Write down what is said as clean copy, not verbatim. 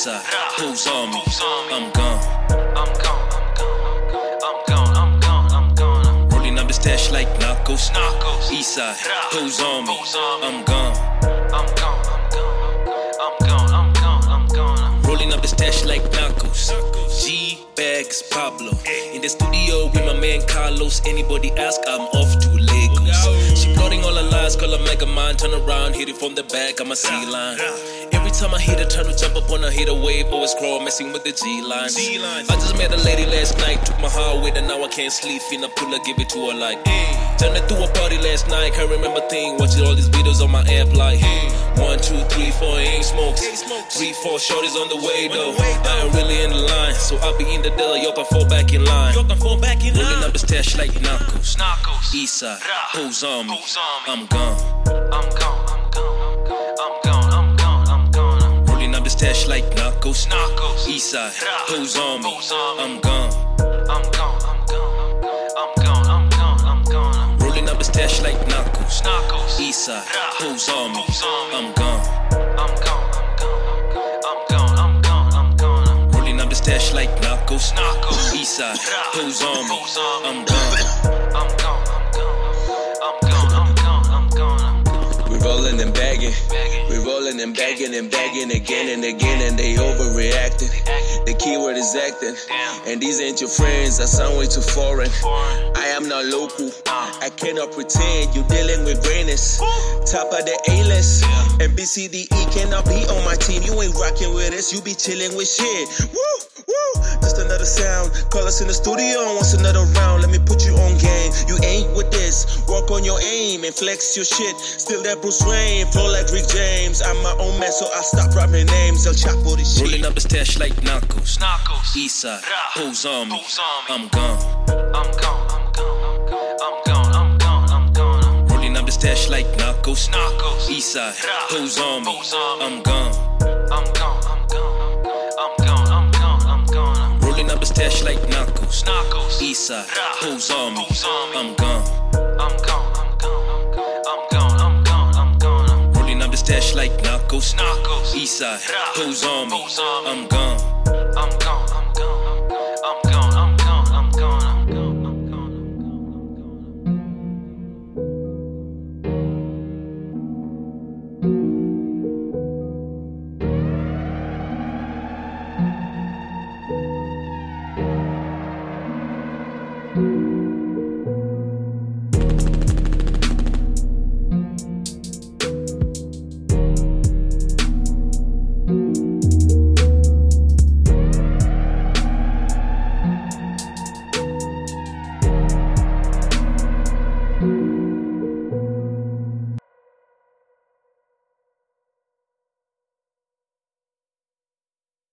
Eastside, who's on me? I'm gone. Rolling up the stash like Narcos. Eastside, who's on me? I'm gone. Rolling up the stash like Narcos. G-Bags, Pablo. In the studio with my man Carlos. Anybody ask, I'm off to Lagos. She plotting all her lies, call her Mega Man. Turn around, hit it from the back, I'm a C-line. Every time I hit her, turn to jump up on her, hit a wave. Always crawl, messing with the G-lines. I just met a lady last night, took my heart with her, now I can't sleep. Finna pull her, give it to her like, hey. Turned her through a party last night, can't remember thing. Watching all these videos on my amp like, hey. 1, 2, 3, 4, ain't smokes. 3, 4 shorties on the way though. I ain't really in the line, so I'll be in the dealer, y'all can fall back in line. Rolling up the stash like Narcos. Eastside, who's on me? I'm gone. Rolling up the stash like Narcos. Eastside, who's on me? I'm gone. Rolling up the stash like Narcos. Eastside, who's on me? I'm gone. Rolling up the stash like Narcos. Eastside, who's on me? I'm gone. We're rolling and bagging. We're rolling and bagging and bagging again and again, and they overreacting. The keyword is acting. And these ain't your friends, I sound way too foreign. I am not local. I cannot pretend you dealing with greatness. Top of the A-list. And BCDE cannot be on my team. You ain't rocking with us, you be chilling with shit. Woo! Woo! Just another sound. Call us in the studio once another round. Let me put you on game. You ain't with this. Work on your aim and flex your shit. Still that Bruce Wayne, flow like Rick James. I'm my own man, so I stop rapping names. I'll chop all this shit. Rolling up the stash like Narcos. Eastside, who's on me? I'm gone. Rolling up the stash like Narcos. Eastside, who's on me? I'm gone. Rolling up the stash like Narcos. Eastside, who's on me? I'm gone. Rolling up the stash like Narcos. Eastside, who's on me? I'm gone. you.